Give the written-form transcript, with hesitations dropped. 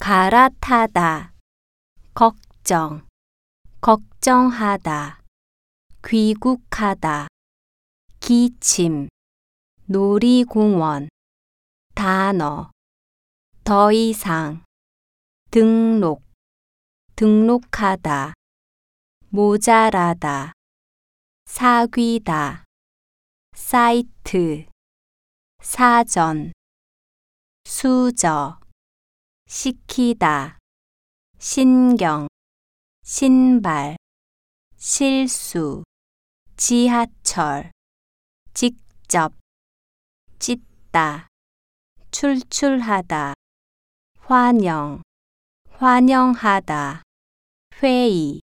갈아타다, 걱정, 걱정하다, 귀국하다, 기침, 놀이공원, 단어, 더 이상, 등록, 등록하다, 모자라다, 사귀다, 사이트, 사전, 수저, 시키다, 신경, 신발, 실수, 지하철, 직접, 찢다, 출출하다, 환영, 환영하다, 회의.